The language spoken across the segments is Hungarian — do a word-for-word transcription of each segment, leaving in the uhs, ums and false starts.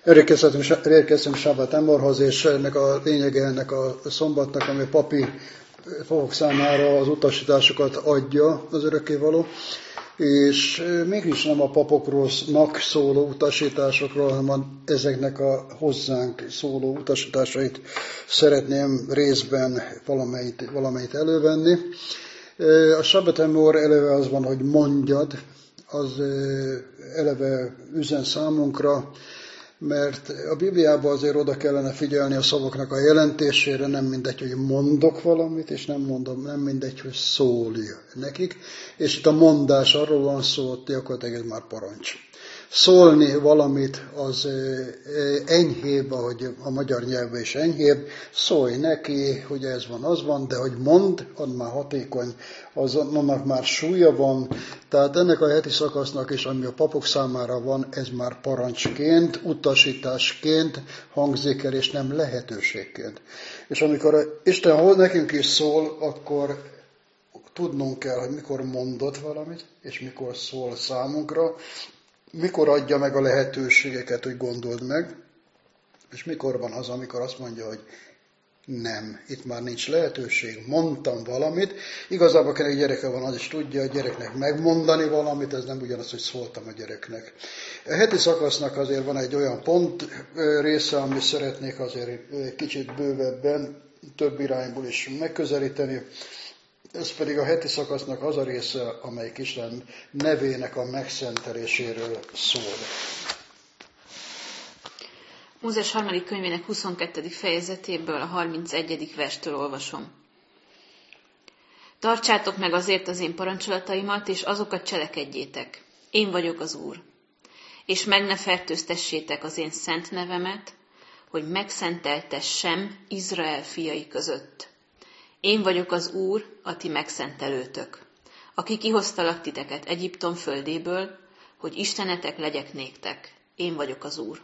Elérkeztünk Sábát Emorhoz, és ennek a lényege ennek a szombatnak, ami a papi fogok számára az utasításokat adja az örökkévaló, és mégis nem a papokról szóló utasításokról, hanem ezeknek a hozzánk szóló utasításait szeretném részben valamelyit, valamelyit elővenni. A Sábát Emor eleve az van, hogy mondjad, az eleve üzen számunkra, mert a Bibliában azért oda kellene figyelni a szavaknak a jelentésére, nem mindegy, hogy mondok valamit, és nem mondom, nem mindegy, hogy szólja nekik. És itt a mondás arról van szó, hogy gyakorlatilag ez már parancs. Szólni valamit az enyhébb, ahogy a magyar nyelvben is enyhébb, szólj neki, hogy ez van, az van, de hogy mond, az már hatékony, az, annak már súlya van. Tehát ennek a heti szakasznak is, ami a papok számára van, ez már parancsként, utasításként hangzik el, és nem lehetőségként. És amikor Isten hol nekünk is szól, akkor tudnunk kell, hogy mikor mondott valamit, és mikor szól számunkra, mikor adja meg a lehetőségeket, hogy gondold meg, és mikor van az, amikor azt mondja, hogy nem, itt már nincs lehetőség, mondtam valamit. Igazából akinek gyereke van, az is tudja a gyereknek megmondani valamit, ez nem ugyanaz, hogy szóltam a gyereknek. A heti szakasznak azért van egy olyan pont része, amit szeretnék azért kicsit bővebben, több irányból is megközelíteni. Ez pedig a heti szakasznak az a része, amelyik Isten nevének a megszenteléséről szól. Mózes harmadik könyvének huszonkettedik fejezetéből a harmincegyedik verstől olvasom. Tartsátok meg azért az én parancsolataimat, és azokat cselekedjétek. Én vagyok az Úr. És meg ne fertőztessétek az én szent nevemet, hogy megszenteltessem Izrael fiai között. Én vagyok az Úr, a ti megszentelőtök, aki kihoztalak titeket Egyiptom földéből, hogy istenetek legyek néktek. Én vagyok az Úr.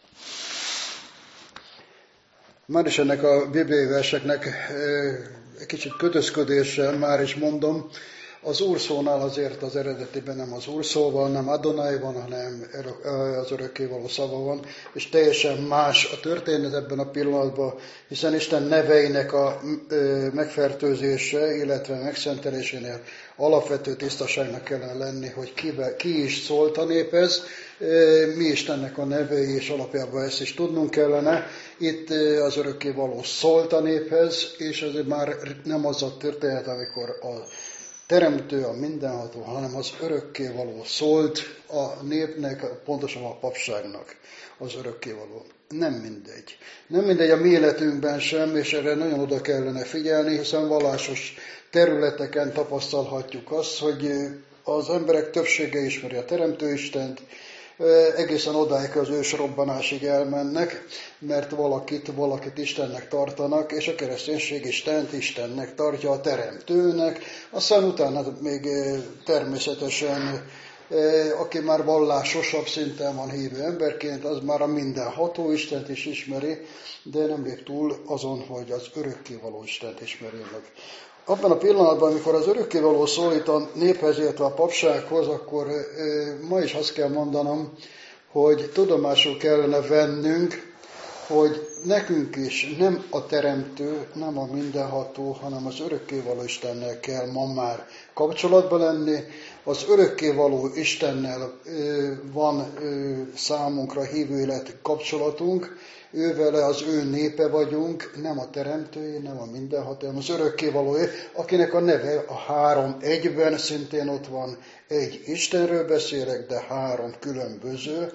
Már is ennek a bibliai verseknek egy kicsit kötözködéssel már is mondom, az Úr szónál azért az eredetiben nem az Úr szó van, nem Adonai van, hanem az örökkévaló szava van, és teljesen más a történet ebben a pillanatban, hiszen Isten neveinek a megfertőzése, illetve megszentelésénél alapvető tisztaságnak kellene lenni, hogy ki, ki is szólt a néphez, mi Istennek a nevei, és alapjában ezt is tudnunk kellene. Itt az örökkévaló szólt a néphez, és ez már nem az a történet, amikor a teremtő, a mindenható, hanem az örökkévaló szólt a népnek, pontosan a papságnak az örökkévaló. Nem mindegy. Nem mindegy a mi életünkben sem, és erre nagyon oda kellene figyelni, hiszen vallásos területeken tapasztalhatjuk azt, hogy az emberek többsége ismeri a teremtő Istent, egészen odáig az ősrobbanásig elmennek, mert valakit, valakit Istennek tartanak, és a kereszténység Istent Istennek tartja, a teremtőnek, aztán utána még természetesen, aki már vallásosabb szinten van hívő emberként, az már a mindenható Istent is ismeri, de nem lép túl azon, hogy az örökkévaló Istent ismeri meg. Abban a pillanatban, amikor az örökkévaló szólít a néphez, illetve a papsághoz, akkor ma is azt kell mondanom, hogy tudomásul kellene vennünk, hogy nekünk is nem a teremtő, nem a mindenható, hanem az örökkévaló Istennel kell ma már kapcsolatban lenni. Az örökkévaló Istennel van számunkra hívő élet kapcsolatunk, ővele az ő népe vagyunk, nem a teremtője, nem a mindenható, hanem az örökkévalóé, akinek a neve a három egyben szintén ott van. Egy Istenről beszélek, de három különböző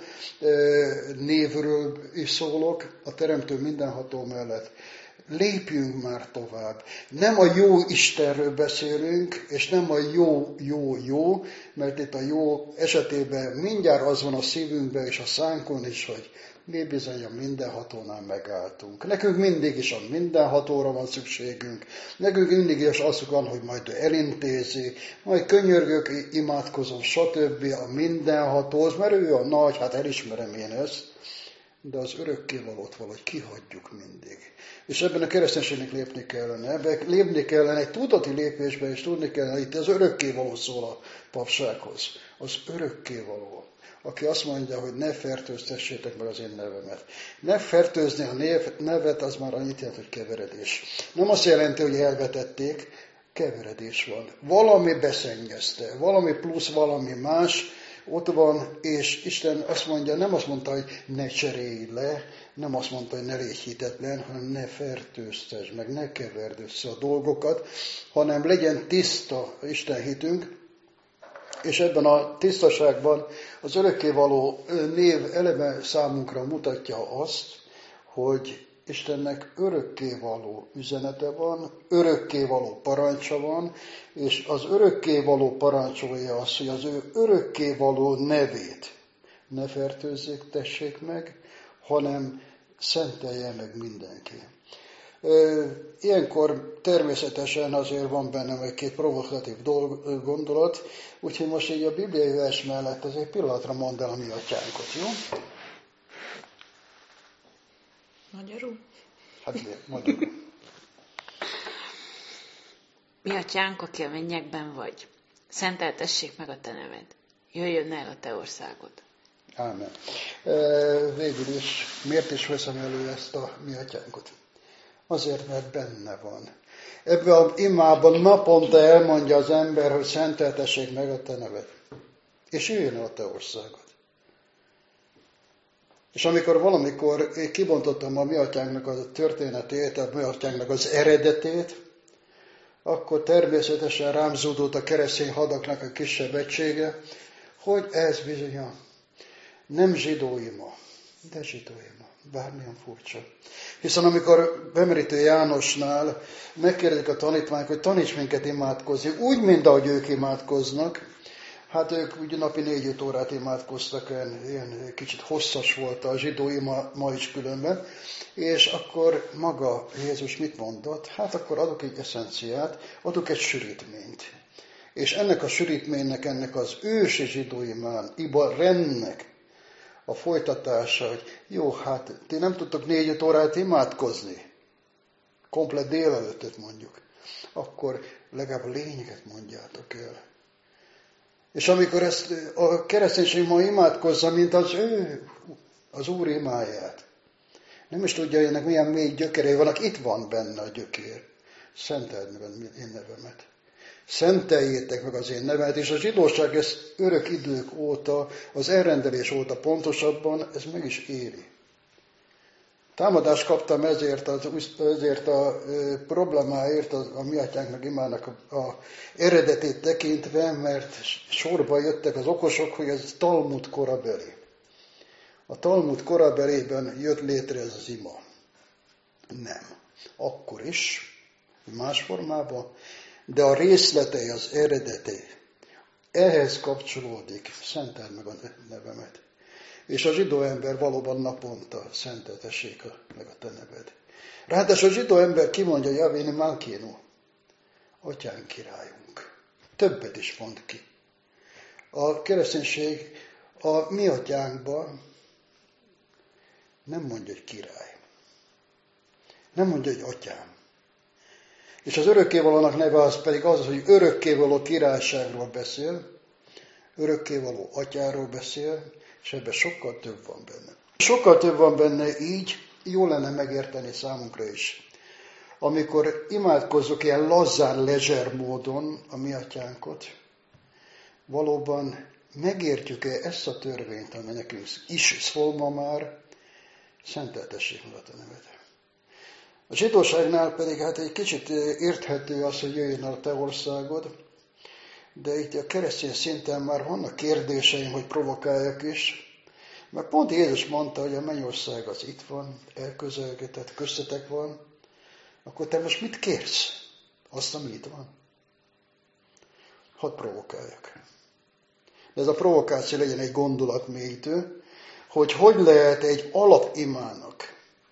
névről is szólok, a teremtő mindenható mellett. Lépjünk már tovább. Nem a jó Istenről beszélünk, és nem a jó, jó, jó, mert itt a jó esetében mindjárt az van a szívünkben és a szánkon is, hogy mi bizony a mindenhatónál megálltunk. Nekünk mindig is a mindenhatóra van szükségünk. Nekünk mindig is az van, hogy majd ő elintézi, majd könyörgök, imádkozom, stb. A mindenhatóhoz, mert ő a nagy, hát elismerem én ezt, de az örökkévalót valahogy kihagyjuk mindig. És ebben a kereszténységnek lépni kellene. Ebben lépni kellene, egy tudati lépésben is tudni kellene, itt az örökkévaló szól a papsághoz. Az örökkévaló. aki azt mondja, hogy ne fertőztessétek meg az én nevemet. Ne fertőzni a nevet, az már annyit jelent, hogy keveredés. Nem azt jelenti, hogy elvetették, keveredés van. Valami beszennyezte, valami plusz, valami más ott van, és Isten azt mondja, nem azt mondta, hogy ne cserélj le, nem azt mondta, hogy ne légy hitetlen, hanem ne fertőztesd meg, ne keverd össze a dolgokat, hanem legyen tiszta Isten hitünk, és ebben a tisztaságban az örökkévaló név eleve számunkra mutatja azt, hogy Istennek örökkévaló üzenete van, örökkévaló parancsa van, és az örökkévaló parancsolja azt, hogy az ő örökkévaló nevét ne fertőzzék, tessék meg, hanem szentelje meg mindenki. Ilyenkor természetesen azért van bennem egy-két provokatív gondolat, úgyhogy most így a bibliai vers mellett azért pillanatra mondd el a mi atyánkot, jó? Magyarul? Hát miért? Magyarul. Mi atyánk, aki a mennyekben vagy, szenteltessék meg a te neved. Jöjjön el a te országod. Ámen. Végül is, miért is veszem elő ezt a mi atyánkot? Azért, mert benne van. Ebben az imában naponta elmondja az ember, hogy szenteltessék meg a te neved. És jöjjön el a te országod. És amikor valamikor én kibontottam a mi atyánknak a történetét, a mi atyánknak az eredetét, akkor természetesen rám zúdult a keresztény hadaknak a kisebb egysége, hogy ez bizony nem zsidó ima, de zsidó ima. Bármilyen furcsa. Hiszen amikor Bemerítő Jánosnál megkérdezik a tanítványok, hogy taníts minket imádkozni, úgy, mint ahogy ők imádkoznak, hát ők ugye napi négy-öt órát imádkoztak, ilyen, ilyen kicsit hosszas volt a zsidó ima ma is különben, és akkor maga Jézus mit mondott? Hát akkor adok egy eszenciát, adok egy sűrítményt. És ennek a sűrítménynek, ennek az ősi zsidó imán, iba rendnek a folytatása, hogy jó, hát ti nem tudtok négy-öt órát imádkozni, komplet délelőttet mondjuk, akkor legalább a lényeget mondjátok el. És amikor ezt a kereszténység ma imádkozza, mint az ő, az Úr imáját, nem is tudja, hogy ennek milyen mély gyökerei vannak, itt van benne a gyökér. Szenteld meg az én nevemet. Szenteljétek meg az én nevemet, és a zsidóság ezt örök idők óta, az elrendelés óta pontosabban, ez meg is éri. Támadást kaptam ezért, az, ezért a e, problémáért, a, a mi atyánknak imának a, a eredetét tekintve, mert sorba jöttek az okosok, hogy ez Talmud korabeli. A Talmud korabelében jött létre ez az ima. Nem. Akkor is, más formában, de a részletei, az eredetei, ehhez kapcsolódik, szenteld meg a nevemet. És a zsidó ember valóban naponta szenteltessék meg a te neved. Ráadásul a zsidó ember kimondja, Javéni Mánkino, atyánk királyunk. Többet is mond ki. A kereszténység a mi atyánkban nem mondja, hogy király. Nem mondja, hogy atyám. És az örökkévalónak neve az pedig az, hogy örökkévaló királyságról beszél, örökkévaló atyáról beszél, és ebben sokkal több van benne. Sokkal több van benne, így jó lenne megérteni számunkra is. Amikor imádkozzuk ilyen lazán, lezser módon a mi atyánkot, valóban megértjük-e ezt a törvényt, ami nekünk is szól ma már, szenteltessék meg a te neved. A zsidóságnál pedig hát egy kicsit érthető az, hogy jöjjön a te országod, de itt a keresztény szinten már vannak kérdéseim, hogy provokáljak is, mert pont Jézus mondta, hogy a mennyország az itt van, elközelgetett, köztetek van, akkor te most mit kérsz? Azt, ami itt van. Hadd provokáljak. De ez a provokáció legyen egy gondolatmélyítő, hogy hogy lehet egy alapimának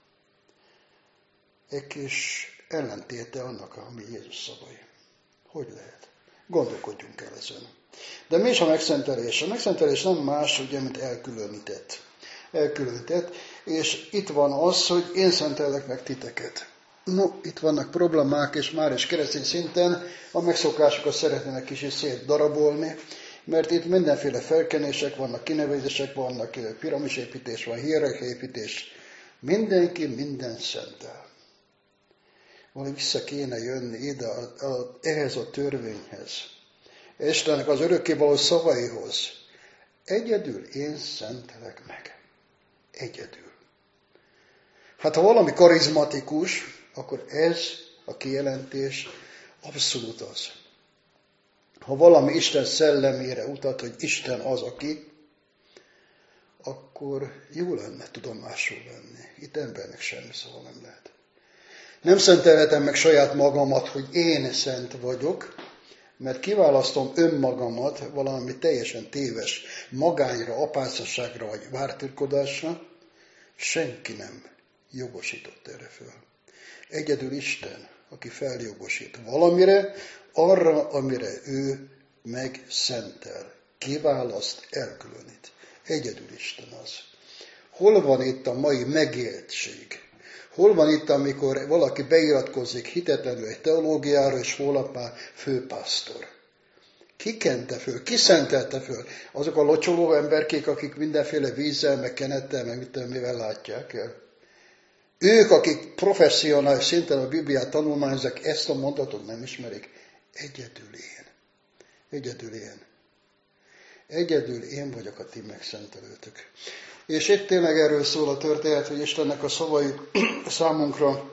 egy kis ellentéte annak, ami Jézus szavai. Hogy lehet? Gondolkodjunk el ezen. De mi is a megszentelés? A megszentelés nem más, ugye, mint elkülönített. Elkülönített, és itt van az, hogy én szentellek meg titeket. No, itt vannak problémák, és már is keresztény szinten a megszokásokat szeretnének kicsit szétdarabolni, Mert itt mindenféle felkenések vannak, kinevezések vannak, piramisépítés van, hierarchiaépítés. Mindenki minden szentel. Valahogy vissza kéne jönni ide, a, a, ehhez a törvényhez. Istennek az örökkévaló szavaihoz. Egyedül én szentelek meg. Egyedül. Hát ha valami karizmatikus, akkor ez a kijelentés abszolút az. Ha valami Isten szellemére utat, hogy Isten az, aki, akkor jó lenne tudomásul venni. Itt embernek semmi szava nem lehet. Nem szentelhetem meg saját magamat, hogy én szent vagyok, mert kiválasztom önmagamat valami teljesen téves magányra, apászasságra vagy vártirkodásra, senki nem jogosított erre föl. Egyedül Isten, aki feljogosít valamire, arra, amire ő megszentel, kiválaszt, elkülönít. Egyedül Isten az. Hol van itt a mai megéltség? Hol van itt, amikor valaki beiratkozik hitetlenül egy teológiára, és holnap már főpásztor? Ki kente föl? Ki szentelte föl? Azok a locsoló emberkék, akik mindenféle vízzel, meg kenettel, meg mit tudom, mivel látják el. Ők, akik professzionális szinten a Bibliát tanulmányozzák, ezt a mondatot nem ismerik. Egyedül én. Egyedül én. Egyedül én vagyok a ti megszentelőtök. És itt tényleg erről szól a történet, hogy Istennek a szavai számunkra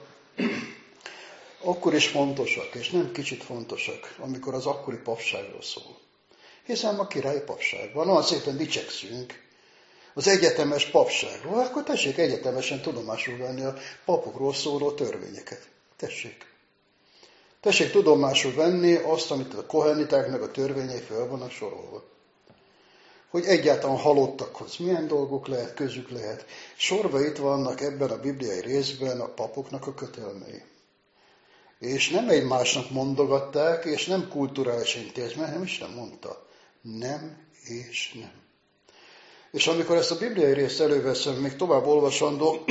akkor is fontosak, és nem kicsit fontosak, amikor az akkori papságról szól. Hiszen ma királyi papság van, olyan szépen dicsekszünk az egyetemes papságról, akkor tessék egyetemesen tudomásul venni a papokról szóló törvényeket. Tessék. Tessék tudomásul venni azt, amit a koheniták meg a törvényei föl vannak sorolva. Hogy egyáltalán halottakhoz milyen dolgok lehet, közük lehet. Sorba itt vannak ebben a bibliai részben a papoknak a kötelmei. És nem egymásnak mondogatták, és nem kulturális intézmény, hanem Isten mondta. Nem és nem. És amikor ezt a bibliai részt előveszem, még tovább olvasandó,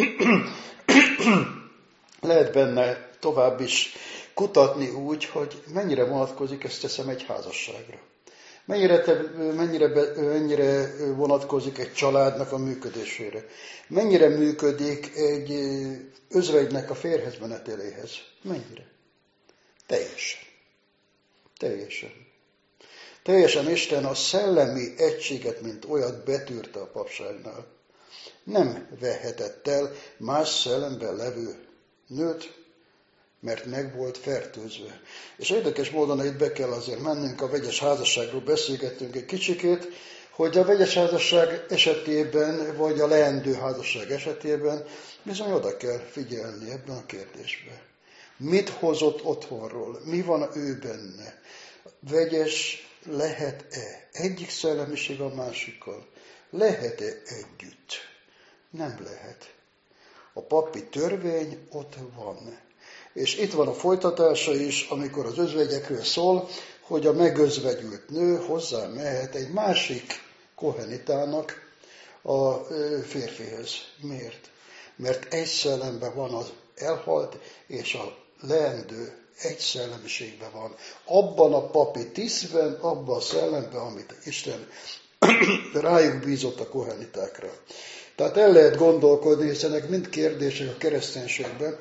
lehet benne tovább is kutatni úgy, hogy mennyire vonatkozik, ezt teszem, egy házasságra. Mennyire, te, mennyire, mennyire vonatkozik egy családnak a működésére. Mennyire működik egy özvegynek a férjhez meneteléhez. Mennyire? Teljesen. Teljesen. Teljesen Isten a szellemi egységet, mint olyat betűrte a papságnál. Nem vehetett el más szellemben levő nőt, mert meg volt fertőzve. És érdekes módon itt be kell azért mennünk, a vegyes házasságról beszélgettünk egy kicsikét, hogy a vegyes házasság esetében, vagy a leendő házasság esetében bizony oda kell figyelni ebben a kérdésben. Mit hozott otthonról? Mi van ő benne? Vegyes lehet-e? Egyik szellemiség a másikkal? Lehet-e együtt? Nem lehet. A papi törvény ott van. És itt van a folytatása is, amikor az özvegyekről szól, hogy a megözvegyült nő hozzá mehet egy másik kohenitának a férfihez. Miért? Mert egy szellemben van az elhalt, és a leendő egy szellemiségben van. Abban a papi tisztben, abban a szellemben, amit Isten rájuk bízott a kohenitákra. Tehát el lehet gondolkodni, hiszen ezek mind kérdések a kereszténységben,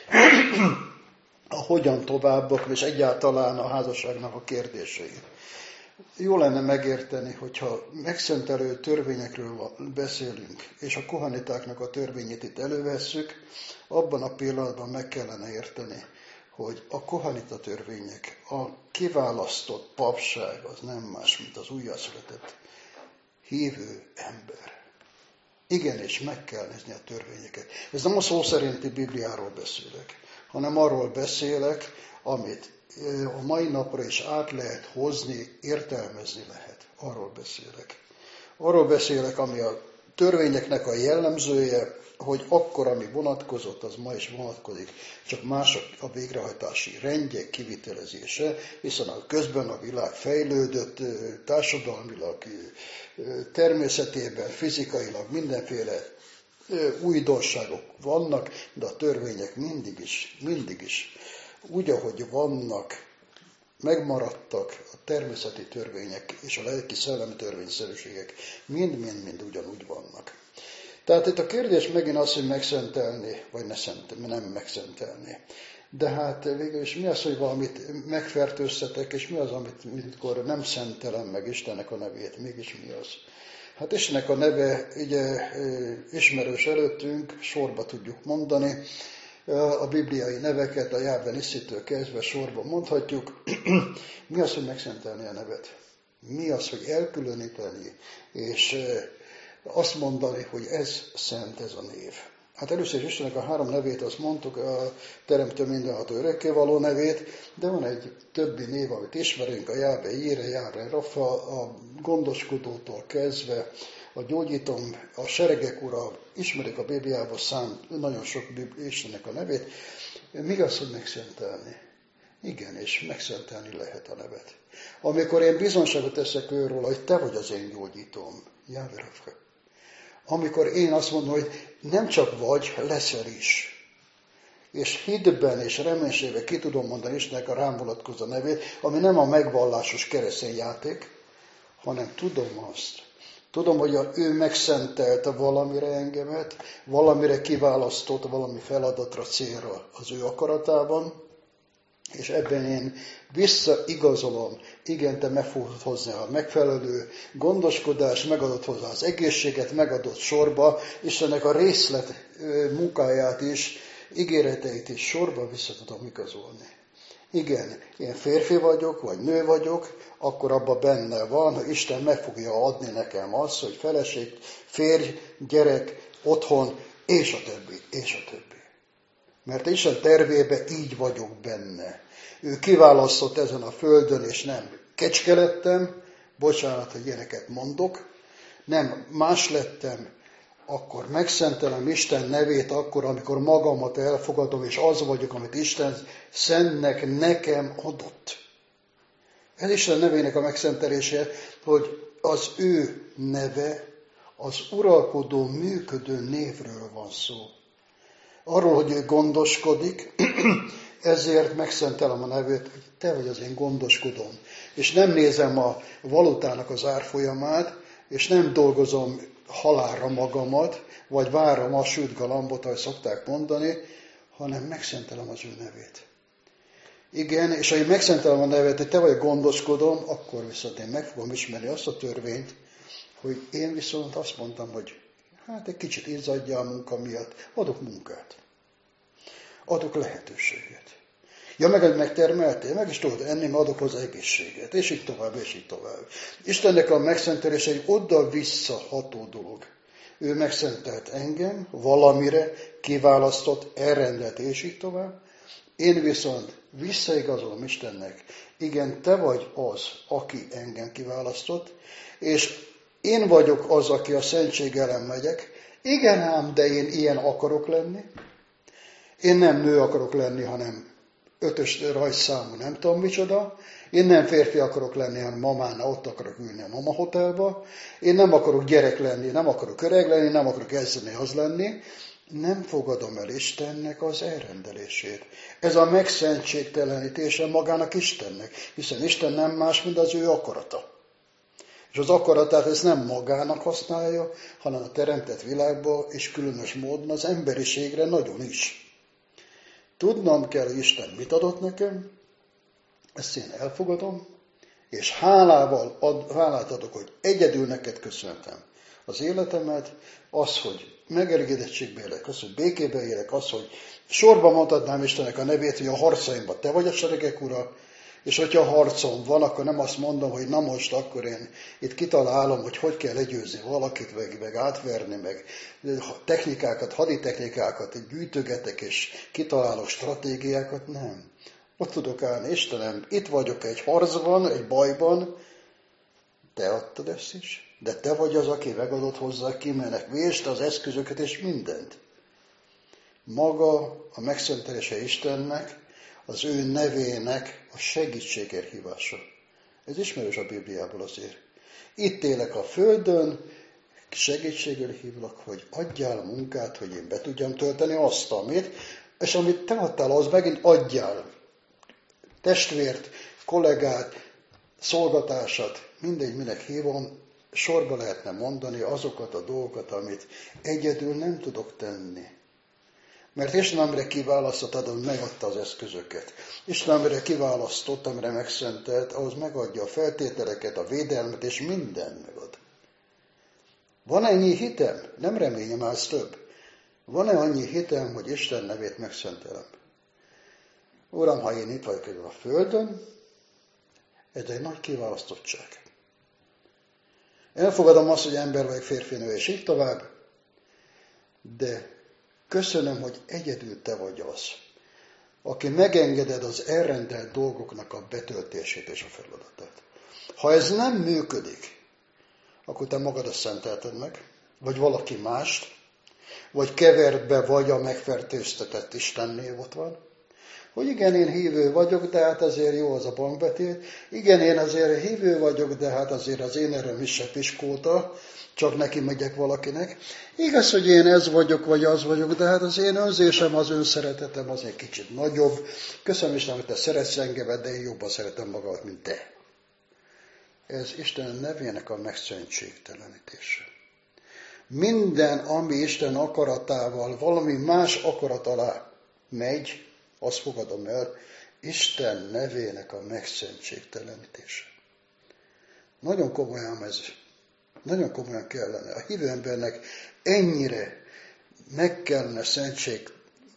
a hogyan továbbok, és egyáltalán a házasságnak a kérdései. Jó lenne megérteni, hogyha megszentelő törvényekről beszélünk, és a kohanitáknak a törvényét itt elővesszük, abban a pillanatban meg kellene érteni, hogy a kohanita törvények, a kiválasztott papság az nem más, mint az újjászületett hívő ember. Igenis, meg kell nézni a törvényeket. Ez nem a szó szerinti Bibliáról beszélek, hanem arról beszélek, amit a mai napra is át lehet hozni, értelmezni lehet. Arról beszélek. Arról beszélek, ami a törvényeknek a jellemzője, hogy akkor, ami vonatkozott, az ma is vonatkozik, csak más a végrehajtási rendjek kivitelezése, hiszen a közben a világ fejlődött, társadalmilag, természetében, fizikailag mindenféle újdonságok vannak, de a törvények mindig is, mindig is úgy, ahogy vannak, megmaradtak a természeti törvények és a lelki szellemi törvényszerűségek. Mind-mind-mind ugyanúgy vannak. Tehát itt a kérdés megint az, hogy megszentelni, vagy ne szent, nem megszentelni. De hát végül is mi az, hogy valamit megfertőztetek, és mi az, amit mikor nem szentelem meg Istennek a nevét, mégis mi az? Hát Istennek a neve ugye ismerős előttünk, sorba tudjuk mondani, a bibliai neveket, a Jahve Nisszitől kezdve sorba mondhatjuk. Mi az, hogy megszentelni a nevet? Mi az, hogy elkülöníteni, és azt mondani, hogy ez szent, ez a név. Hát először is Istennek a három nevét, azt mondtuk, a Teremtő mindenható örökkévaló nevét, de van egy többi név, amit ismerünk, a Jahve Jire, Jahve Rafa, a gondoskodótól kezdve, a gyógyítom, a seregek ura, ismerik a Bibliában szám, nagyon sok Istennek a nevét. Mi az, hogy megszentelni? Igen, és megszentelni lehet a nevet. Amikor én bizonságot teszek őről, hogy te vagy az én gyógyítom, Jahve Rafa. Amikor én azt mondom, hogy nem csak vagy, leszel is. És hitben és reménységben ki tudom mondani Istennek a rám vonatkozó nevét, ami nem a megvallásos keresztény játék, hanem tudom azt. Tudom, hogy ő megszentelte valamire engemet, valamire kiválasztott, valami feladatra, célra az ő akaratában, és ebben én visszaigazolom, igen, te meg fogod hozni a megfelelő gondoskodás, megadott hozzá az egészséget, megadott sorba, Istennek a részlet munkáját is, ígéreteit is sorba vissza tudom igazolni. Igen, én férfi vagyok, vagy nő vagyok, akkor abban benne van, hogy Isten meg fogja adni nekem azt, hogy feleség, férj, gyerek, otthon, és a többi, és a többi. Mert Isten tervében így vagyok benne. Ő kiválasztott ezen a földön, és nem kecske lettem, bocsánat, hogy ilyeneket mondok, nem más lettem, akkor megszentelem Isten nevét akkor, amikor magamat elfogadom, és az vagyok, amit Isten szentnek nekem adott. Ez Isten nevének a megszentelése, hogy az ő neve, az uralkodó, működő névről van szó. Arról, hogy ő gondoskodik, ezért megszentelem a nevét, hogy te vagy az én gondoskodom. És nem nézem a valutának az árfolyamát, és nem dolgozom halálra magamat, vagy várom a sült galambot, ahogy szokták mondani, hanem megszentelem az ő nevét. Igen, és ha én megszentelem a nevét, hogy te vagy gondoskodom, akkor viszont én meg fogom ismerni azt a törvényt, hogy én viszont azt mondtam, hogy hát egy kicsit izzadja a munka miatt, adok munkát. Adok lehetőséget. Ja, meg, hogy megtermeltél, meg is tudod enni, mert adok hozzá egészséget, és így tovább, és így tovább. Istennek a megszentelése egy oda-vissza ható dolog. Ő megszentelt engem, valamire kiválasztott, elrendelt, és így tovább. Én viszont visszaigazolom Istennek, igen, te vagy az, aki engem kiválasztott, és én vagyok az, aki a szentség ellen megyek. Igen ám, de én ilyen akarok lenni. Én nem nő akarok lenni, hanem ötös rajzszámú nem tudom micsoda. Én nem férfi akarok lenni, hanem mamánál ott akarok ülni a mama hotelba. Én nem akarok gyerek lenni, nem akarok öreg lenni, nem akarok ez lenni, az lenni. Nem fogadom el Istennek az elrendelését. Ez a megszentségtelenítése magának Istennek, hiszen Isten nem más, mint az ő akarata. És az akaratát ez nem magának használja, hanem a teremtett világban, és különös módon az emberiségre nagyon is. Tudnom kell, hogy Isten mit adott nekem, ezt én elfogadom, és hálával ad, hálát adok, hogy egyedül neked köszöntem az életemet, az, hogy megelégedettségbe élek, az, hogy békében élek, az, hogy sorba mondhatnám Istennek a nevét, hogy a harcaimban te vagy a seregek ura, és hogyha harcom van, akkor nem azt mondom, hogy na most akkor én itt kitalálom, hogy hogy kell legyőzni valakit, meg, meg átverni, meg technikákat, haditechnikákat gyűjtögetek, és kitalálok stratégiákat, nem. Ott tudok állni, Istenem, itt vagyok egy harcban, egy bajban, te adtad ezt is, de te vagy az, aki megadott hozzá, kimenek vést, az eszközöket és mindent. Maga a megszentelése Istennek, az ő nevének a segítségért hívása. Ez ismerős a Bibliából azért. Itt élek a földön, segítségért hívlak, hogy adjál munkát, hogy én be tudjam tölteni azt, amit, és amit te adtál, az megint adjál. Testvért, kollégát, szolgatását, mindegy, minek hívom, sorba lehetne mondani azokat a dolgokat, amit egyedül nem tudok tenni. Mert Isten, amire kiválasztott, adom, megadta az eszközöket. Isten, amire kiválasztott, amire megszentelt, ahhoz megadja a feltételeket, a védelmet, és mindent megad. Van ennyi hitem? Nem reményem, az több. Van-e annyi hitem, hogy Isten nevét megszentelem? Uram, ha én itt vagyok ezen a földön, ez egy nagy kiválasztottság. Elfogadom azt, hogy ember vagyok, férfinő, és így tovább, de köszönöm, hogy egyedül te vagy az, aki megengeded az elrendelt dolgoknak a betöltését és a feladatát. Ha ez nem működik, akkor te magadat szentelted meg, vagy valaki mást, vagy kevert be, vagy a megfertőztetett Istennél ott van. Hogy igen, én hívő vagyok, de hát azért jó az a bankbetét. Igen, én azért hívő vagyok, de hát azért az én erőm is se piskóta, csak neki megyek valakinek. Igaz, hogy én ez vagyok, vagy az vagyok, de hát az én önzésem, az önszeretetem az egy kicsit nagyobb. Köszönöm Isten, hogy te szeretsz engemet, de én jobban szeretem magamat, mint te. Ez Isten nevének a megszentségtelenítése. Minden, ami Isten akaratával, valami más akarat alá megy, azt fogadom el, Isten nevének a megszentségtelenítése. Nagyon komolyan ez, nagyon komolyan kellene. A hívő embernek ennyire meg kellene szentség,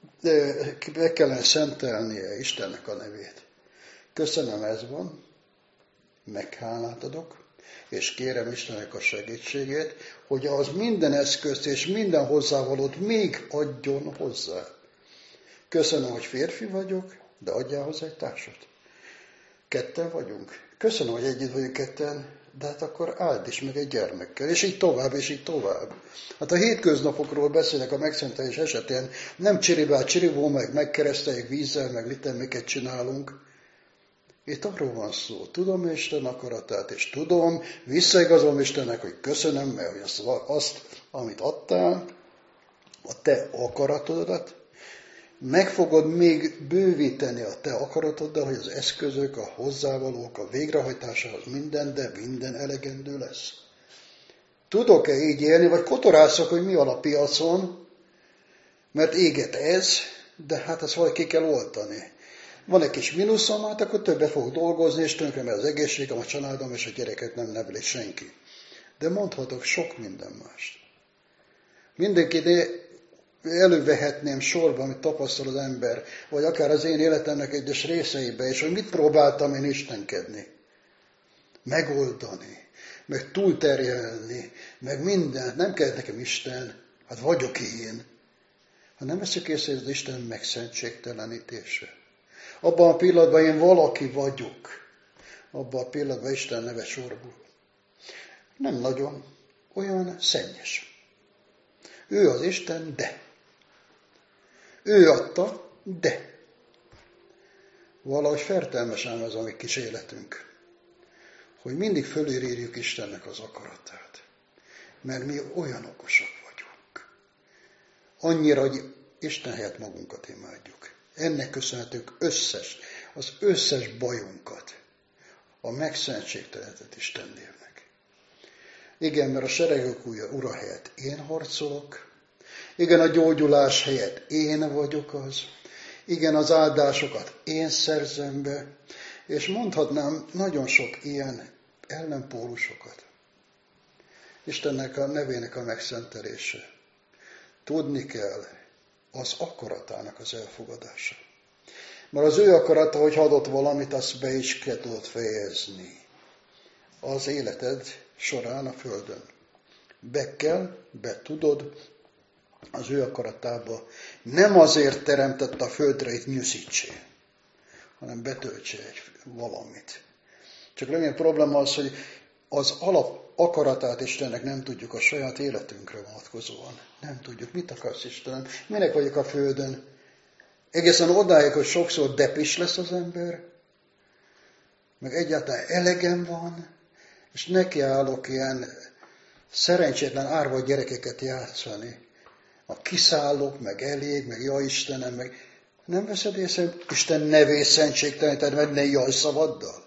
meg kellene szentelnie Istennek a nevét. Köszönöm, ez van, meghálát adok, és kérem Istennek a segítségét, hogy az minden eszközt és minden hozzávalót még adjon hozzá. Köszönöm, hogy férfi vagyok, de adjál hozzá egy társat. Ketten vagyunk. Köszönöm, hogy együtt vagyunk ketten, de hát akkor áld is meg egy gyermekkel. És így tovább, és így tovább. Hát a hétköznapokról beszélek a megszentelés esetén, nem csiribál, csiribó, meg megkereszteljük vízzel, meg litermiket csinálunk. Itt arról van szó. Tudom Isten akaratát, és tudom, visszaigazolom Istennek, hogy köszönöm, mert azt, azt, amit adtál, a te akaratodat, meg fogod még bővíteni a te akaratoddal, hogy az eszközök, a hozzávalók, a végrehajtásához minden, de minden elegendő lesz. Tudok-e így élni, vagy kotorászok, hogy mi van a piacon, mert éget ez, de hát ezt valahogy ki kell oltani. Van egy kis mínuszom, hát akkor többet fog dolgozni, és tönkre mert az egészségem, a családom és a gyereket nem neveli senki. De mondhatok sok minden mást. Mindenki elővehetném sorba, amit tapasztal az ember, vagy akár az én életemnek egyes részeibe, és hogy mit próbáltam én istenkedni. Megoldani, meg túlterjelni, meg mindent. Nem kell nekem Isten, hát vagyok én. Ha nem veszük észre, hogy az Isten megszentségtelenítése. Abban a pillanatban én valaki vagyok. Abban a pillanatban Isten neve sorból. Nem nagyon, olyan szennyes. Ő az Isten, de. Ő adta, de. Valahogy fertelmes ám ez a mi kis életünk, hogy mindig fölülírjuk Istennek az akaratát. Mert mi olyan okosak vagyunk. Annyira, hogy Isten helyett magunkat imádjuk. Ennek köszönhetők összes, az összes bajunkat, a megszentségtelenített Isten névnek. Igen, mert a seregek ura helyett én harcolok, igen, a gyógyulás helyett én vagyok az, igen, az áldásokat én szerzem be, és mondhatnám nagyon sok ilyen ellenpólusokat. Istennek a nevének a megszentelése. Tudni kell az akaratának az elfogadása. Mert az ő akarata, hogy adott valamit, azt be is kell tudod fejezni. Az életed során a földön. Be kell, be tudod, az ő akaratába nem azért teremtett a földre, itt nyűszítsél, hanem betöltsél egy valamit. Csak legyen probléma az, hogy az alap akaratát Istennek nem tudjuk a saját életünkre vonatkozóan. Nem tudjuk, mit akarsz Istenem, minek vagyok a földön. Egészen odáig, hogy sokszor depis lesz az ember, meg egyáltalán elegem van, és nekiállok ilyen szerencsétlen árva gyerekeket játszani. A kiszállok, meg elég, meg ja Istenem, meg Nem veszed észre, hogy Isten nevét szentségteleníted meg ne jaj szavaddal?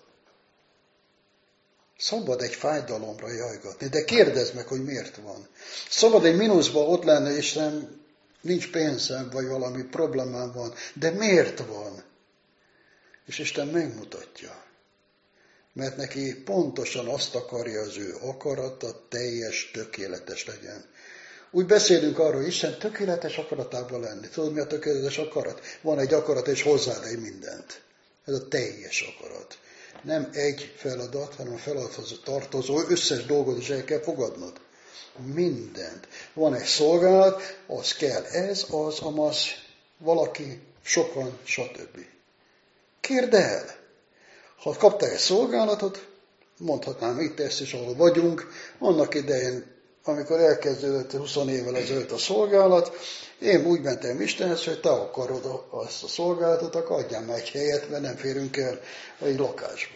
Szabad egy fájdalomra jajgatni, de kérdezd meg, hogy miért van. Szabad egy mínuszban ott lenni, Isten, nincs pénzem, vagy valami problémám van, de miért van? És Isten megmutatja. Mert neki pontosan azt akarja, az ő akarata teljes, tökéletes legyen. Úgy beszélünk arról, hogy Isten tökéletes akaratában lenni. Tudod, mi a tökéletes akarat? Van egy akarat, és hozzád egy mindent. Ez a teljes akarat. Nem egy feladat, hanem a feladathoz tartozó összes dolgot is el kell fogadnod. Mindent. Van egy szolgálat, az kell ez, az, amaz, valaki, sokan, stb. Kérd el! Ha kaptál egy szolgálatot, mondhatnám itt ezt is, ahol vagyunk, annak idején, amikor elkezdődött húsz évvel ezelőtt a szolgálat, én úgy mentem Istenhez, hogy te akarod azt a szolgálatot, akkor adjál meg egy helyet, mert nem férünk el egy lakásba.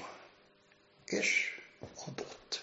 És adott.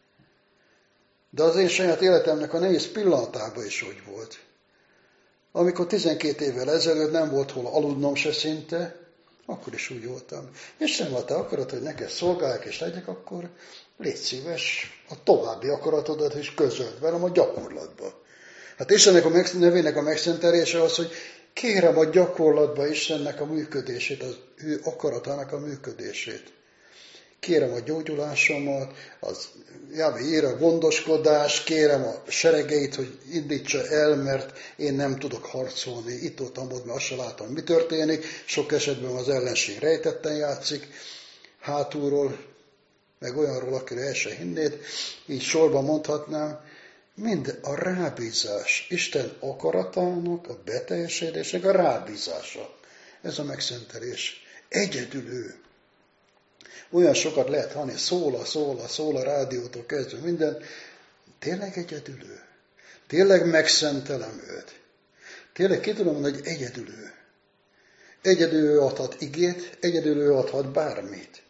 De az én saját életemnek a nehéz pillanatában is úgy volt. Amikor tizenkét évvel ezelőtt nem volt hol aludnom se szinte, akkor is úgy voltam. És nem, ha te akarod, hogy neked szolgáljak és legyek, akkor légy szíves, a további akaratodat is közöld velem a gyakorlatba. Hát Istennek a nevének a megszentelése az, hogy kérem a gyakorlatba Istennek a működését, az ő akaratának a működését. Kérem a gyógyulásomat, az Jávé ír a gondoskodás, kérem a seregeit, hogy indítsa el, mert én nem tudok harcolni. Itt-ott, amott, mert azt se látom, mi történik. Sok esetben az ellenség rejtetten játszik, hátulról, meg olyanról, akire el se hinnéd. Így sorban mondhatnám, mind a rábízás, Isten akaratának a beteljesedésnek a rábízása. Ez a megszentelés. Egyedül ő. Olyan sokat lehet hallani, szól, szól, szól a rádiótól kezdve minden. Tényleg egyedül ő? Tényleg megszentelem őt? Tényleg ki tudom mondani, hogy egyedül ő? Egyedül ő adhat igét, egyedül ő adhat bármit.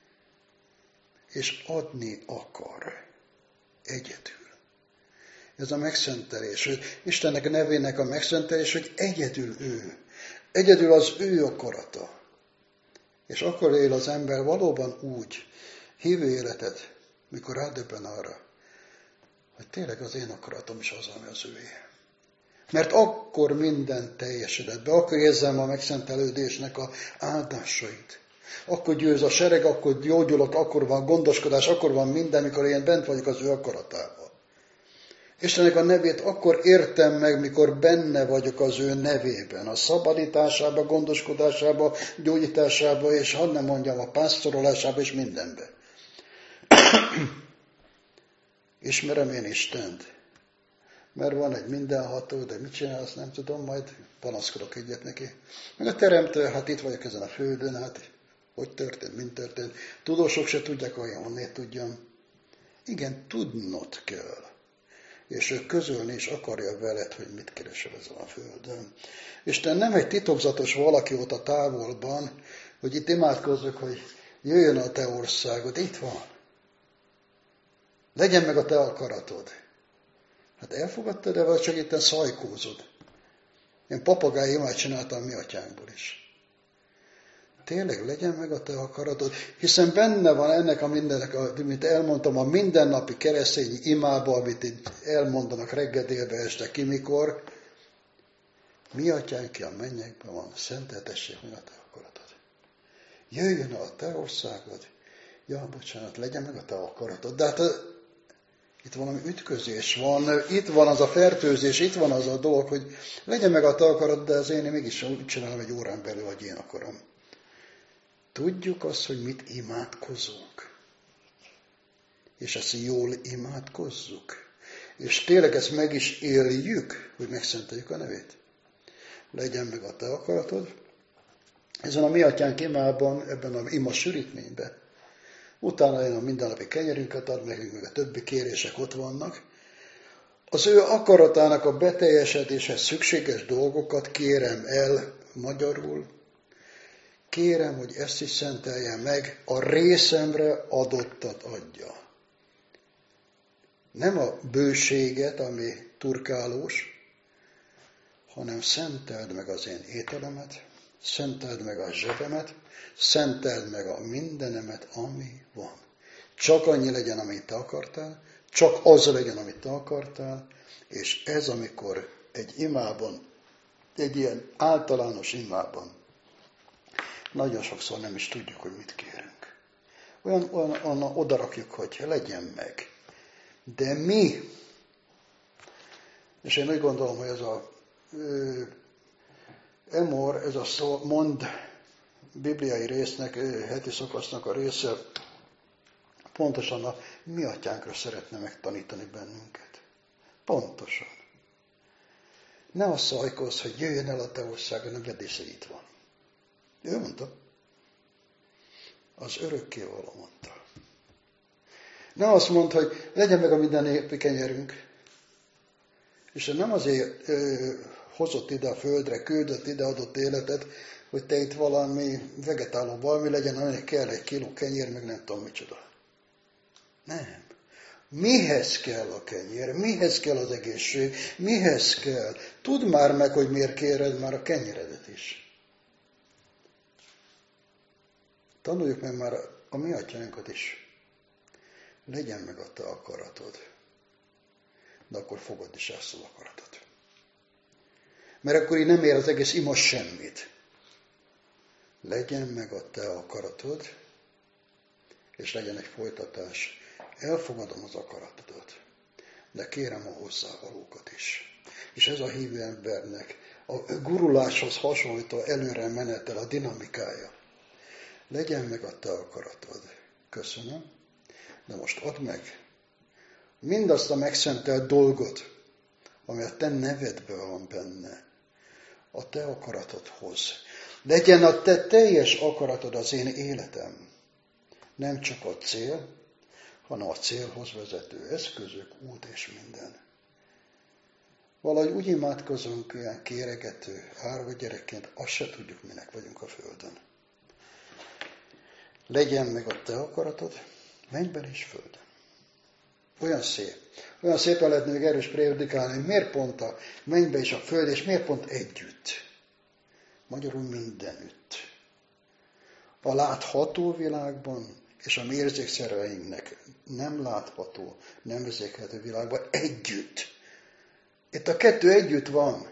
És adni akar. Egyedül. Ez a megszentelés. Istennek a nevének a megszentelés, hogy egyedül ő. Egyedül az ő akarata. És akkor él az ember valóban úgy, hívő életet, mikor rádöbben arra, hogy tényleg az én akaratom is az, ami az őé. Mert akkor minden teljesedett be, akkor érzem a megszentelődésnek a áldásait. Akkor győz a sereg, akkor gyógyulok, akkor van gondoskodás, akkor van minden, mikor én bent vagyok az ő akaratában. Istennek a nevét akkor értem meg, mikor benne vagyok az ő nevében, a szabadításába, gondoskodásába, gyógyításába, és hadd nem mondjam, a pásztorolásába és mindenbe. Ismerem én Istent, mert van egy mindenható, de mit csinál, azt nem tudom, majd panaszkodok egyet neki. Meg a teremtő, hát itt vagyok ezen a földön, hát hogy történt, mint történt. Tudósok se tudják, olyan honnét tudjam. Igen, tudnod kell. És ő közölni is akarja veled, hogy mit keresel ezen a földön. Isten nem egy titokzatos valaki ott a távolban, hogy itt imádkozzuk, hogy jöjjön a te országod. Itt van. Legyen meg a te akaratod. Hát elfogadtad-e, vagy csak itten szajkózod? Én papagáj imád csináltam mi atyánkból is. Tényleg legyen meg a te akaratod, hiszen benne van ennek a mindennek, amit elmondtam, a mindennapi keresztény imába, amit itt elmondanak reggel, délbe, este, ki mikor. Mi atyánk, ki a mennyekben van, szenteltessék meg a te akaratod. Jöjjön a te országod. Ja, bocsánat, legyen meg a te akaratod. De hát itt valami ütközés van, itt van az a fertőzés, itt van az a dolog, hogy legyen meg a te akaratod, de az én mégis úgy csinálom egy órán belül, hogy én akarom. Tudjuk azt, hogy mit imádkozunk. És ezt jól imádkozzuk. És tényleg ezt meg is éljük, hogy megszenteljük a nevét. Legyen meg a te akaratod. Ezen a mi atyánk imában, ebben a ima sűrítményben. Utána jön a mindennapi kenyerünket ad, nekünk meg a többi kérések ott vannak. Az ő akaratának a beteljesedéshez szükséges dolgokat kérem el magyarul. Kérem, hogy ezt is szentelje meg, a részemre adottat adja. Nem a bőséget, ami turkálós, hanem szenteld meg az én ételemet, szenteld meg a zsebemet, szenteld meg a mindenemet, ami van. Csak annyi legyen, amit te akartál, csak az legyen, amit te akartál, és ez, amikor egy imában, egy ilyen általános imában, nagyon sokszor nem is tudjuk, hogy mit kérünk. Olyan, olyan, olyan odarakjuk, hogy legyen meg. De mi, és én úgy gondolom, hogy ez a ö, emor, ez a szó, mond bibliai résznek, ö, heti szakasznak a része, pontosan a mi atyánkra szeretne megtanítani bennünket. Pontosan. Ne azt szajkolsz, hogy jöjjön el a te országon, a vedésze itt van. Ő mondta. Az örökkévaló mondta. Ne azt mondd, hogy legyen meg a minden népi kenyerünk. És nem azért ö, hozott ide a földre, küldött ide, adott életet, hogy te itt valami vegetáló valami legyen, aminek kell egy kiló kenyér, meg nem tudom micsoda. Nem. Mihez kell a kenyér? Mihez kell az egészség? Mihez kell? Tudd már meg, hogy miért kéred már a kenyeredet is. Tanuljuk meg már a mi atyánkat is. Legyen meg a te akaratod. De akkor fogad is ezt az akaratot. Mert akkor így nem ér az egész ima semmit. Legyen meg a te akaratod, és legyen egy folytatás. Elfogadom az akaratodat, de kérem a hozzávalókat is. És ez a hívő embernek a guruláshoz hasonlító előre menetel a dinamikája. Legyen meg a te akaratod. Köszönöm, de most add meg mindazt a megszentelt dolgot, ami a te nevedben van benne, a te akaratodhoz. Legyen a te teljes akaratod az én életem. Nem csak a cél, hanem a célhoz vezető eszközök, út és minden. Valahogy úgy imádkozunk, ilyen kéregető, árva gyerekként, azt se tudjuk, minek vagyunk a földön. Legyen meg a te akaratod, mennyben és földön. Olyan szép. Olyan szépen lehetne még erős prédikálni, hogy miért pont a mennybe és a föld, és miért pont együtt. Magyarul mindenütt. A látható világban, és a mi érzékszerveinknek nem látható, nem érzékelhető világban együtt. Itt a kettő együtt van.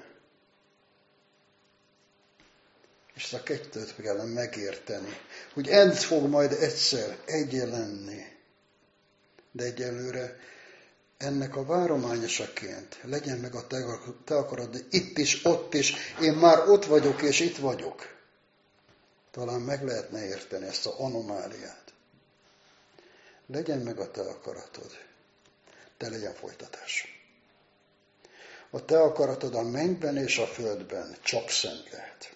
És ezt a kettőt kell megérteni, hogy ez fog majd egyszer egyé lenni. De egyelőre ennek a várományosaként legyen meg a te, te akarod, itt is, ott is, én már ott vagyok és itt vagyok. Talán meg lehetne érteni ezt az anomáliát. Legyen meg a te akaratod, de legyen folytatás. A te akaratod a mennyben és a földben csak szent lehet.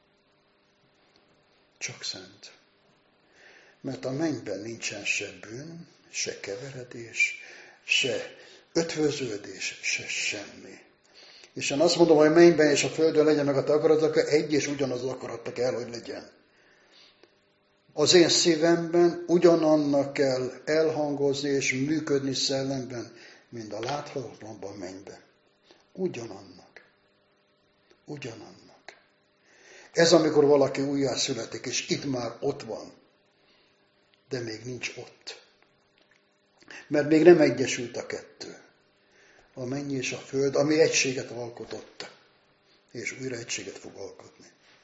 Csak szent. Mert a mennyben nincsen se bűn, se keveredés, se ötvöződés, se semmi. És én azt mondom, hogy mennyben és a földön legyen meg a te akaratod, akkor egy és ugyanaz akaratta kell, hogy legyen. Az én szívemben ugyanannak kell elhangozni és működni szellemben, mint a láthatatlanban mennyben. Ugyanannak. Ugyanannak. Ez amikor valaki újjászületik, és itt már ott van, de még nincs ott. Mert még nem egyesült a kettő. A menny és a föld, ami egységet alkotott, és újra egységet fog alkotni.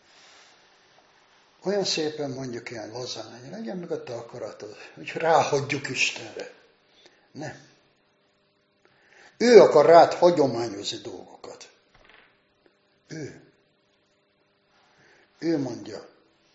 Olyan szépen mondjuk ilyen lazán, legyen meg a te akaratod, hogy ráhagyjuk Istenre. Nem. Ő akar rád hagyományozni dolgokat. Ő. Ő mondja,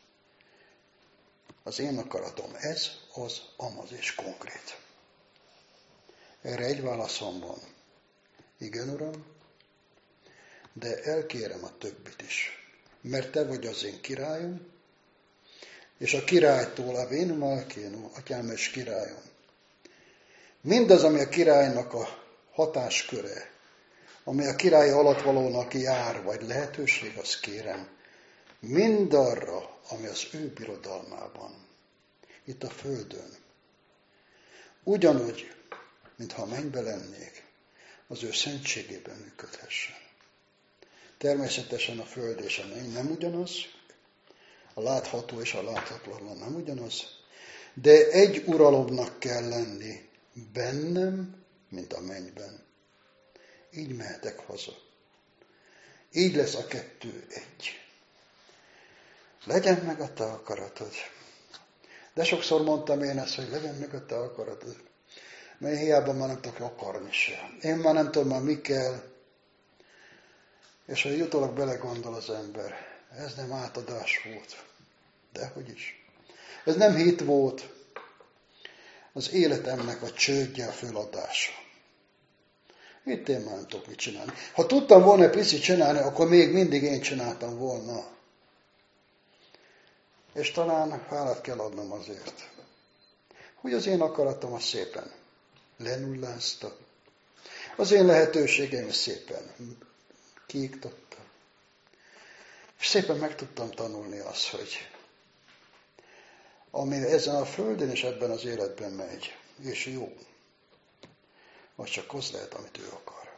az én akaratom ez, az, amaz és konkrét. Erre egy válaszom van. Igen, Uram, de elkérem a többit is, mert te vagy az én királyom, és a királytól a vén malkénu, atyám és királyom. Mindaz, ami a királynak a hatásköre, ami a király alatt valónak jár, vagy lehetőség, azt kérem, mindarra, ami az ő birodalmában, itt a földön. Ugyanúgy, mintha mennybe lennék, az ő szentségében működhessen. Természetesen a föld és a menny nem ugyanaz, A látható és a láthatatlan nem ugyanaz. De egy uralomnak kell lenni bennem, mint a mennyben. Így mehetek haza. Így lesz a kettő egy. Legyen meg a te akaratod. De sokszor mondtam én ezt, hogy legyen meg a te akaratod. Mert hiába már nem tudok akarni sem. Én már nem tudom már mi kell. És ha jutólag belegondol az ember, ez nem átadás volt. Dehogy is. Ez nem hit volt. Az életemnek a csődje, a föladása. Itt én már nem tudok mit csinálni. Ha tudtam volna egy picit csinálni, akkor még mindig én csináltam volna. És talán hálát kell adnom azért, hogy az én akaratom az szépen lenullázta. Az én lehetőségeim szépen kiiktatta. És szépen meg tudtam tanulni azt, hogy ami ezen a földön és ebben az életben megy, és jó, az csak az lehet, amit ő akar.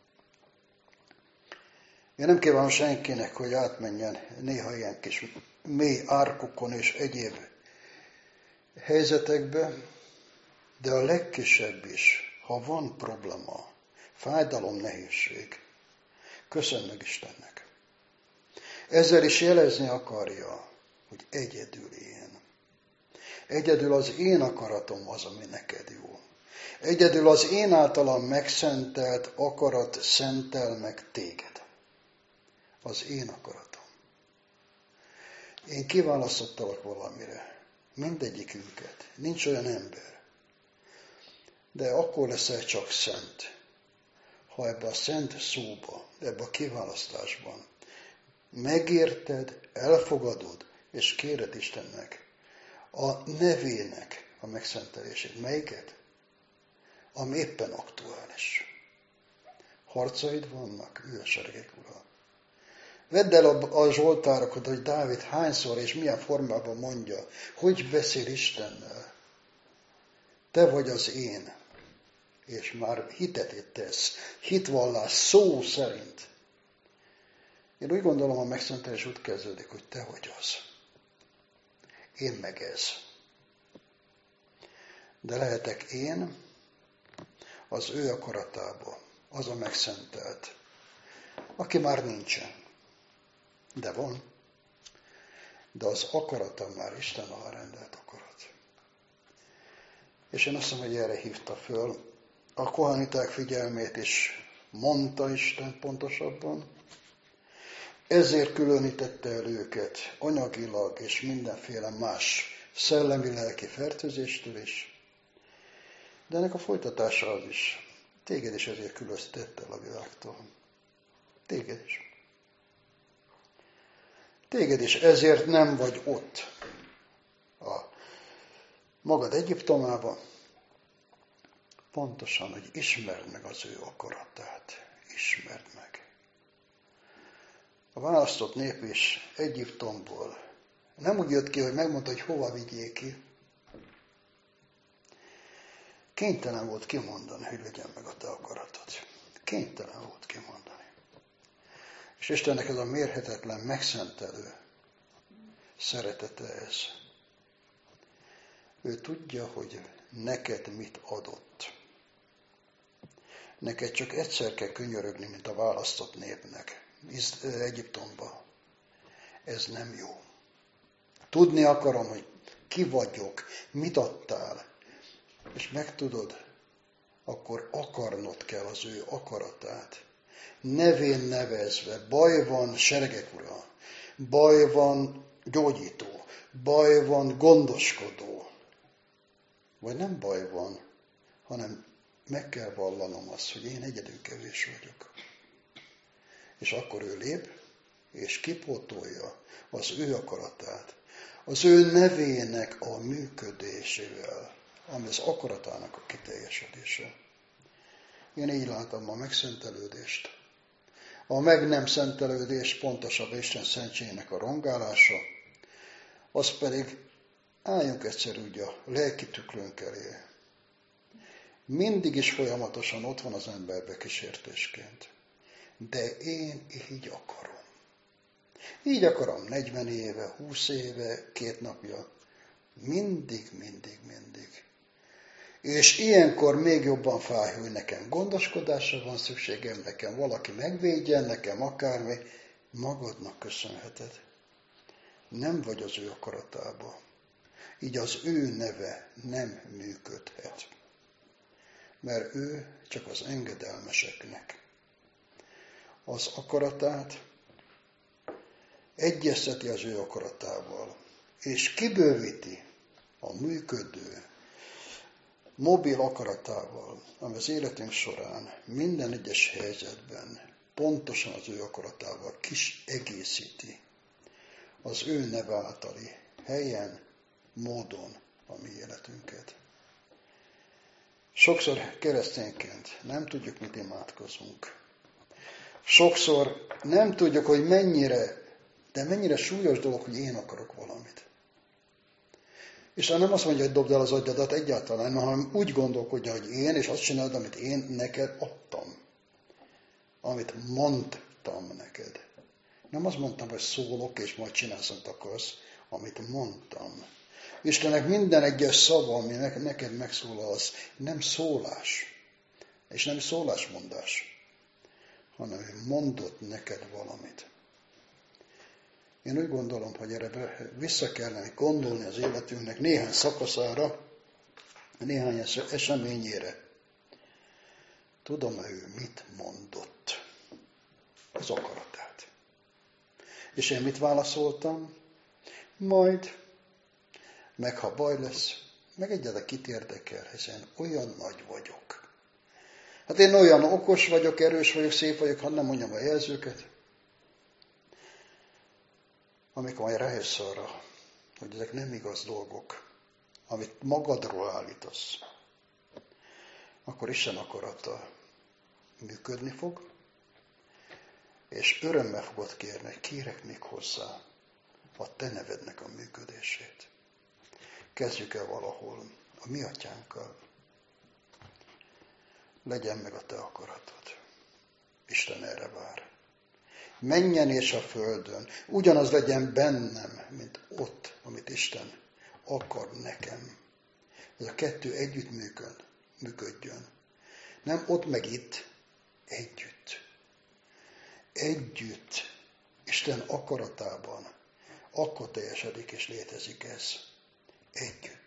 Én nem kívánom senkinek, hogy átmenjen néha ilyen kis mély árkokon és egyéb helyzetekbe, de a legkisebb is, ha van probléma, fájdalom, nehézség, köszönj meg Istennek. Ezzel is jelezni akarja, hogy egyedül én. Egyedül az én akaratom az, ami neked jó. Egyedül az én általam megszentelt akarat szentel meg téged. Az én akaratom. Én kiválasztottalak valamire. Mindegyikünket. Nincs olyan ember. De akkor leszel csak szent, ha ebbe a szent szóba, ebbe a kiválasztásban megérted, elfogadod, és kéred Istennek a nevének a megszentelését. Melyiket? Ami éppen aktuális. Harcaid vannak, ő a seregek ura. Vedd el a, a zsoltárokat, hogy Dávid hányszor és milyen formában mondja, hogy beszél Istennel. Te vagy az én, és már hitet tesz, hitvallás szó szerint. Én úgy gondolom, a megszentelés úgy kezdődik, hogy te vagy az. Én meg ez. De lehetek én az ő akaratába, az a megszentelt, aki már nincsen. De van. De az akarata már Isten alárendelt akarat. És én azt hiszem, hogy erre hívta föl a kohaniták figyelmét is, mondta Isten pontosabban. Ezért különítette el őket anyagilag és mindenféle más szellemi-lelki fertőzéstől is. De ennek a folytatása az is. Téged is ezért különített el a világtól. Téged is. Téged is ezért nem vagy ott a magad Egyiptomában. Pontosan, hogy ismerd meg az ő akaratát. Ismerd meg. A választott nép is Egyiptomból nem úgy jött ki, hogy megmondta, hogy hova vigyék ki. Kénytelen volt kimondani, hogy legyen meg a te akaratod. Kénytelen volt kimondani. És Istennek ez a mérhetetlen, megszentelő szeretete ez. Ő tudja, hogy neked mit adott. Neked csak egyszer kell könyörögni, mint a választott népnek. Egyiptomba. Ez nem jó. Tudni akarom, hogy ki vagyok, mit adtál, és megtudod, akkor akarnod kell az ő akaratát. Nevén nevezve, baj van, seregek ura, baj van, gyógyító, baj van, gondoskodó. Vagy nem baj van, hanem meg kell vallanom azt, hogy én egyedül kevés vagyok. És akkor ő lép, és kipótolja az ő akaratát, az ő nevének a működésével, ami az akaratának a kiteljesedése. Én így látom a megszentelődést. A meg nem szentelődés pontosabb Isten szentségének a rongálása, az pedig álljunk egyszer úgy a lelki tükrünk elé. Mindig is folyamatosan ott van az emberbe kísértésként. De én így akarom. Így akarom negyven éve, húsz éve, két napja. Mindig, mindig, mindig. És ilyenkor még jobban fáj, hogy nekem gondoskodásra van szükségem, nekem valaki megvédjen, nekem akármi. Magadnak köszönheted. Nem vagy az ő akaratában. Így az ő neve nem működhet. Mert ő csak az engedelmeseknek az akaratát egyezteti az ő akaratával, és kibővíti a működő, mobil akaratával, ami az életünk során minden egyes helyzetben pontosan az ő akaratával kis egészíti az ő neve általi helyen, módon a mi életünket. Sokszor keresztényként nem tudjuk, mit imádkozunk. Sokszor nem tudjuk, hogy mennyire, de mennyire súlyos dolog, hogy én akarok valamit. Isten nem azt mondja, hogy dobd el az agyadat egyáltalán, hanem úgy gondolkodja, hogy én, és azt csináld, amit én neked adtam. Amit mondtam neked. Nem azt mondtam, hogy szólok, és majd csinálsz, amit akarsz, amit mondtam. Istennek minden egyes szava, ami neked megszólal, az nem szólás, és nem szólásmondás, hanem ő mondott neked valamit. Én úgy gondolom, hogy erre vissza kellene gondolni az életünknek néhány szakaszára, néhány eseményére. Tudom-e ő mit mondott? Az akaratát. És én mit válaszoltam? Majd, meg ha baj lesz, meg egyáltalán kit érdekel, hiszen olyan nagy vagyok. Hát én olyan okos vagyok, erős vagyok, szép vagyok, ha nem mondjam a jelzőket. Amikor majd rájössz arra, hogy ezek nem igaz dolgok, amit magadról állítasz, akkor Isten akarata működni fog, és örömmel fogod kérni, hogy kérek még hozzá a te nevednek a működését. Kezdjük el valahol a mi atyánkkal. Legyen meg a te akaratod. Isten erre vár. Menjen és a földön, ugyanaz legyen bennem, mint ott, amit Isten akar nekem. Ez a kettő együtt működ, működjön. Nem ott meg itt, együtt. Együtt, Isten akaratában, akkor teljesedik és létezik ez. Együtt.